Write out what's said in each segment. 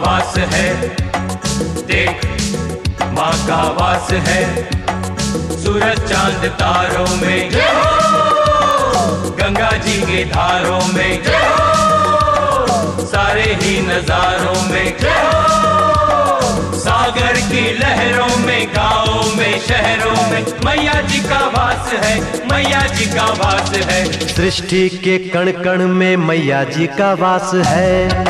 वास है, देख माँ का वास है। सूरज चांद तारों में, गंगा जी के धारों में, सारे ही नजारों में, सागर की लहरों में, गाँवों में, शहरों में मैया जी का वास है, मैया जी का वास है। सृष्टि के कण कण में मैया जी का वास है।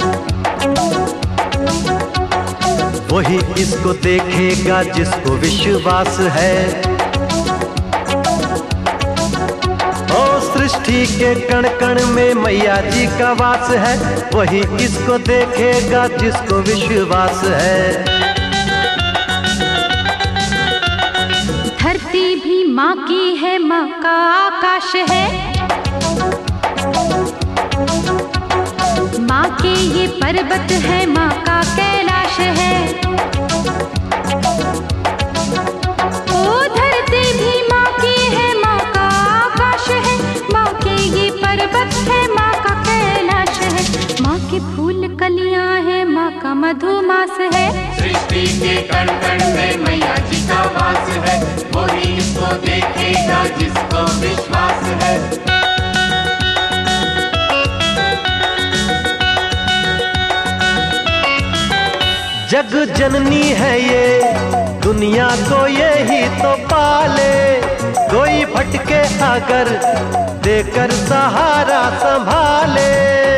वही इसको देखेगा जिसको विश्वास है। ओ सृष्टि के कण कण में मैया जी का वास है। वही इसको देखेगा जिसको विश्वास है। धरती भी माँ की है, माँ का आकाश है। माँ के ये पर्वत है, माँ का कैलाश है। ओ धरती भी माँ की है, माँ का आकाश है। माँ के ये पर्वत है, माँ का कैलाश है। माँ के फूल कलियां है, माँ का मधुमास है। सृष्टि के कण कण में मैया जी का वास है। वही इसको देखेगा जिसको विश्वास है। जग जननी है ये, दुनिया को यही तो पाले। कोई भटके अगर देकर सहारा संभाले।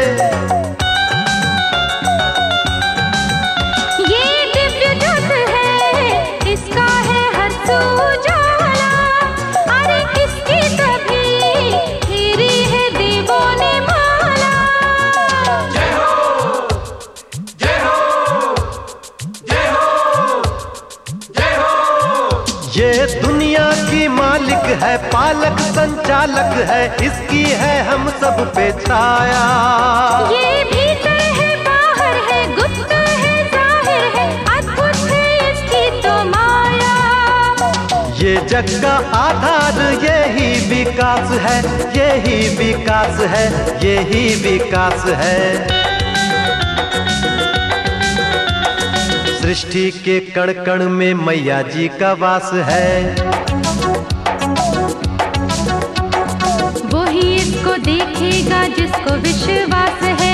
ये दिव्य ज्योत है, इसका है हर उजाला। अरे किसकी तभी फेरी है देवों ने माला। जय हो, जय हो, जय हो, जय हो। ये दुनिया की मालिक है, पालक संचालक है। इसकी है हम सब पे छाया। ये भीतर है, बाहर है, गुप्त है, जाहिर है। अद्भुत है इसकी तो माया। ये जग का आधार यही विकास है, यही विकास है, यही विकास है। सृष्टि के कण कण में मैया जी का वास है। वही इसको देखेगा जिसको विश्वास है।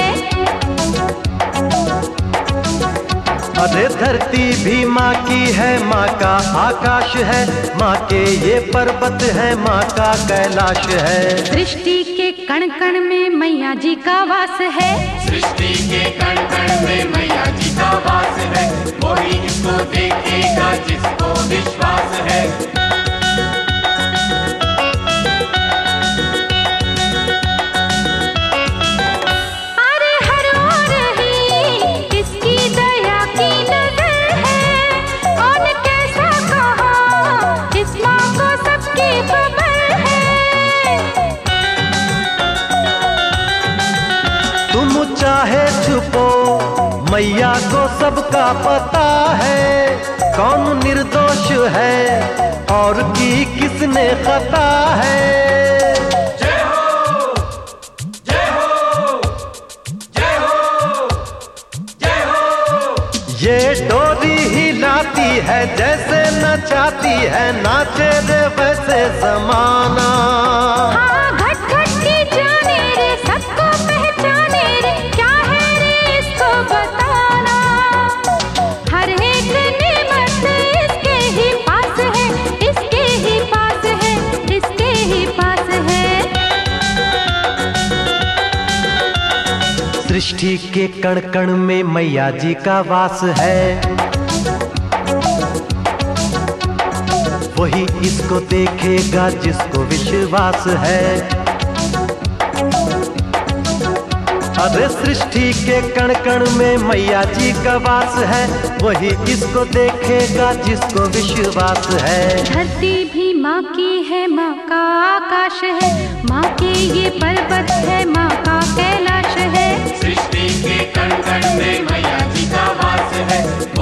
अरे धरती भी माँ की है, माँ का आकाश है। माँ के ये पर्वत है, माँ का कैलाश है। सृष्टि के कण कण में मैया जी का वास है। सृष्टि के कण कण में मैया जी का वास है। वही इसको देखेगा जिसको विश्वास है। अरे हर ओर ही इसकी दया की नजर है। और कैसा कहा, इस माँ को सबकी खबर है। तुम चाहे छुपो, मैया को सबका पता है। कौन निर्दोष है और की किसने खता है। जय हो, जय हो, जय हो, जय हो। ये डोरी हिलाती है जैसे नचाती है। नाचे रे वैसे जमाना। हाँ घट घट के जाने रे, सबको पहचाने रे। क्या है रे इसको बताना। हर एक नेमत इसके ही पास है, इसके ही पास है, इसके ही पास है। सृष्टि के कण कण में मैया जी का वास है। वही इसको देखेगा जिसको विश्वास है। अरे सृष्टि के कण कण में मैया जी का वास है। वही इसको देखेगा जिसको विश्वास है। धरती भी माँ की है, माँ का आकाश है। माँ के ये पर्वत है, माँ का कैलाश है। सृष्टि के कण कण में मैया जी का वास है।